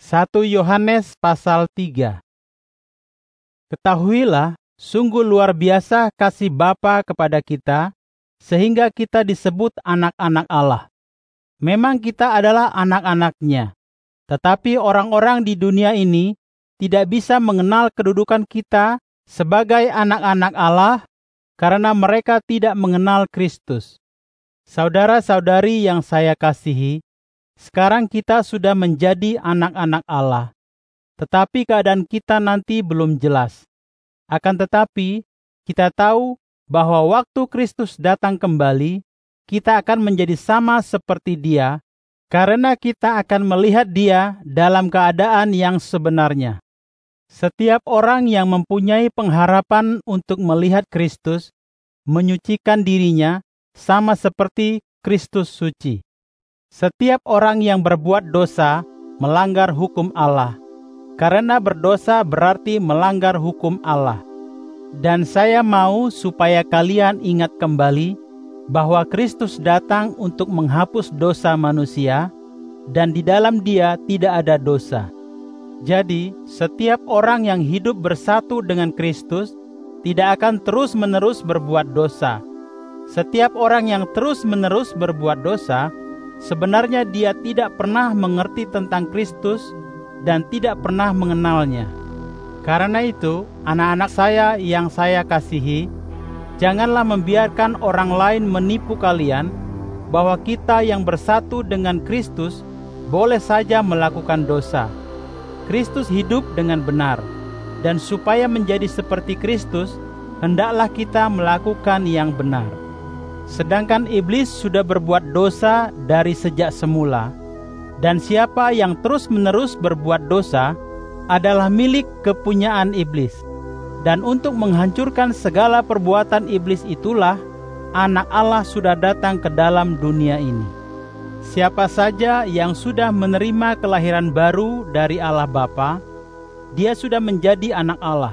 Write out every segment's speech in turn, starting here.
1 Yohanes pasal 3. Ketahuilah, sungguh luar biasa kasih Bapa kepada kita, sehingga kita disebut anak-anak Allah. Memang kita adalah anak-anak-Nya, tetapi orang-orang di dunia ini tidak bisa mengenal kedudukan kita sebagai anak-anak Allah karena mereka tidak mengenal Kristus. Saudara-saudari yang saya kasihi, sekarang kita sudah menjadi anak-anak Allah, tetapi keadaan kita nanti belum jelas. Akan tetapi, kita tahu bahwa waktu Kristus datang kembali, kita akan menjadi sama seperti Dia, karena kita akan melihat Dia dalam keadaan yang sebenarnya. Setiap orang yang mempunyai pengharapan untuk melihat Kristus, menyucikan dirinya sama seperti Kristus suci. Setiap orang yang berbuat dosa melanggar hukum Allah, karena berdosa berarti melanggar hukum Allah. Dan saya mau supaya kalian ingat kembali bahwa Kristus datang untuk menghapus dosa manusia, dan di dalam Dia tidak ada dosa. Jadi, setiap orang yang hidup bersatu dengan Kristus tidak akan terus-menerus berbuat dosa. Setiap orang yang terus-menerus berbuat dosa, sebenarnya dia tidak pernah mengerti tentang Kristus dan tidak pernah mengenalnya. Karena itu, anak-anak saya yang saya kasihi, janganlah membiarkan orang lain menipu kalian bahwa kita yang bersatu dengan Kristus boleh saja melakukan dosa. Kristus hidup dengan benar, dan supaya menjadi seperti Kristus, hendaklah kita melakukan yang benar. Sedangkan iblis sudah berbuat dosa dari sejak semula, dan siapa yang terus-menerus berbuat dosa adalah milik kepunyaan iblis. Dan untuk menghancurkan segala perbuatan iblis itulah Anak Allah sudah datang ke dalam dunia ini. Siapa saja yang sudah menerima kelahiran baru dari Allah Bapa, dia sudah menjadi anak Allah.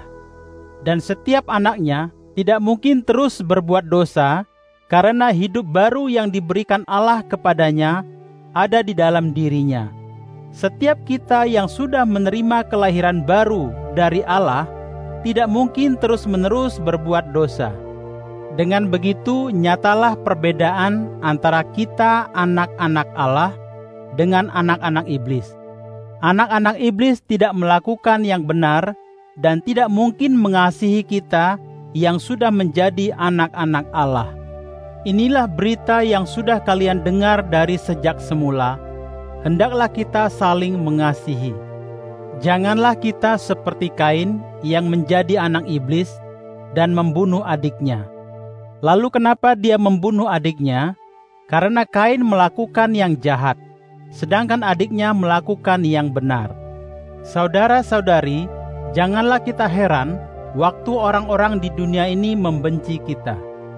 Dan setiap anaknya tidak mungkin terus berbuat dosa, karena hidup baru yang diberikan Allah kepadanya ada di dalam dirinya. Setiap kita yang sudah menerima kelahiran baru dari Allah tidak mungkin terus-menerus berbuat dosa. Dengan begitu nyatalah perbedaan antara kita anak-anak Allah dengan anak-anak iblis. Anak-anak iblis tidak melakukan yang benar dan tidak mungkin mengasihi kita yang sudah menjadi anak-anak Allah. Inilah berita yang sudah kalian dengar dari sejak semula. Hendaklah kita saling mengasihi. Janganlah kita seperti Kain yang menjadi anak iblis dan membunuh adiknya. Lalu kenapa dia membunuh adiknya? Karena Kain melakukan yang jahat, sedangkan adiknya melakukan yang benar. Saudara-saudari, janganlah kita heran waktu orang-orang di dunia ini membenci kita.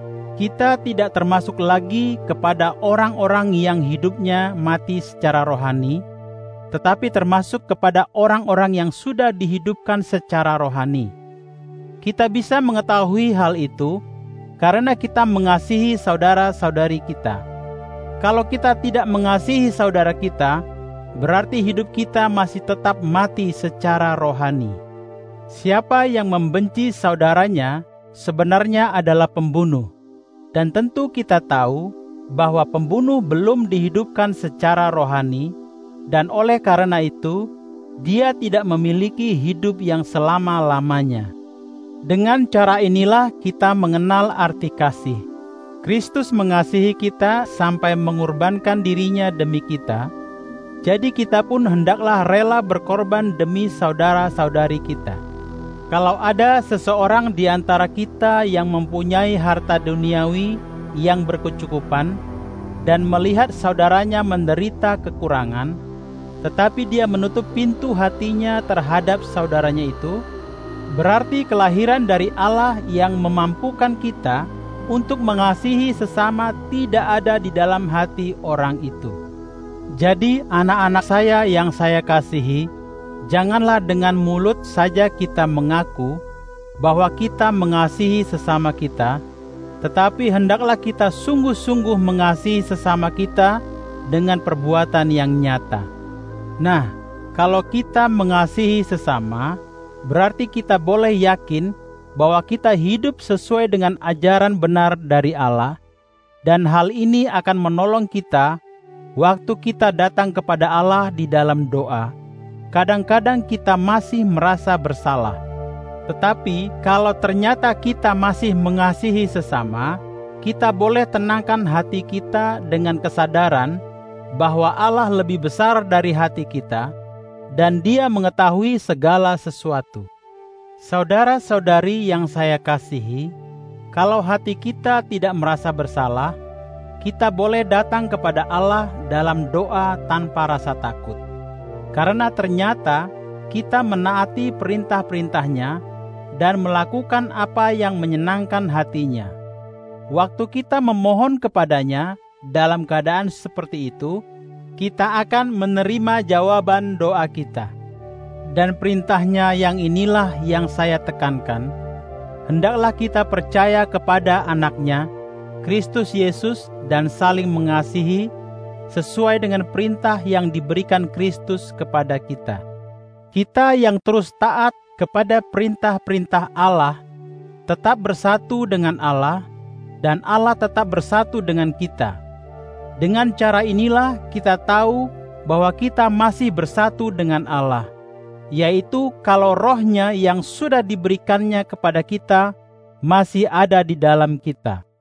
Kita tidak termasuk lagi kepada orang-orang yang hidupnya mati secara rohani, tetapi termasuk kepada orang-orang yang sudah dihidupkan secara rohani. Kita bisa mengetahui hal itu karena kita mengasihi saudara-saudari kita. Kalau kita tidak mengasihi saudara kita, berarti hidup kita masih tetap mati secara rohani. Siapa yang membenci saudaranya sebenarnya adalah pembunuh. Dan tentu kita tahu bahwa pembunuh belum dihidupkan secara rohani, dan oleh karena itu, dia tidak memiliki hidup yang selama-lamanya. Dengan cara inilah kita mengenal arti kasih. Kristus mengasihi kita sampai mengorbankan dirinya demi kita, jadi kita pun hendaklah rela berkorban demi saudara-saudari kita. Kalau ada seseorang di antara kita yang mempunyai harta duniawi yang berkecukupan dan melihat saudaranya menderita kekurangan, tetapi dia menutup pintu hatinya terhadap saudaranya itu, berarti kelahiran dari Allah yang memampukan kita untuk mengasihi sesama tidak ada di dalam hati orang itu. Jadi anak-anak saya yang saya kasihi, janganlah dengan mulut saja kita mengaku bahwa kita mengasihi sesama kita, tetapi hendaklah kita sungguh-sungguh mengasihi sesama kita dengan perbuatan yang nyata. Nah, Kalau kita mengasihi sesama, berarti kita boleh yakin bahwa kita hidup sesuai dengan ajaran benar dari Allah, dan hal ini akan menolong kita waktu kita datang kepada Allah di dalam doa. Kadang-kadang kita masih merasa bersalah. Tetapi kalau ternyata kita masih mengasihi sesama, kita boleh tenangkan hati kita dengan kesadaran bahwa Allah lebih besar dari hati kita, dan Dia mengetahui segala sesuatu. Saudara-saudari yang saya kasihi, kalau hati kita tidak merasa bersalah, kita boleh datang kepada Allah dalam doa tanpa rasa takut. Karena ternyata kita menaati perintah-perintahnya dan melakukan apa yang menyenangkan hatinya. Waktu kita memohon kepadanya dalam keadaan seperti itu, kita akan menerima jawaban doa kita. Dan perintahnya yang inilah yang saya tekankan. Hendaklah kita percaya kepada anaknya, Kristus Yesus, dan saling mengasihi sesuai dengan perintah yang diberikan Kristus kepada kita. Kita yang terus taat kepada perintah-perintah Allah tetap bersatu dengan Allah, dan Allah tetap bersatu dengan kita. Dengan cara inilah kita tahu bahwa kita masih bersatu dengan Allah, yaitu kalau Roh-Nya yang sudah diberikannya kepada kita masih ada di dalam kita.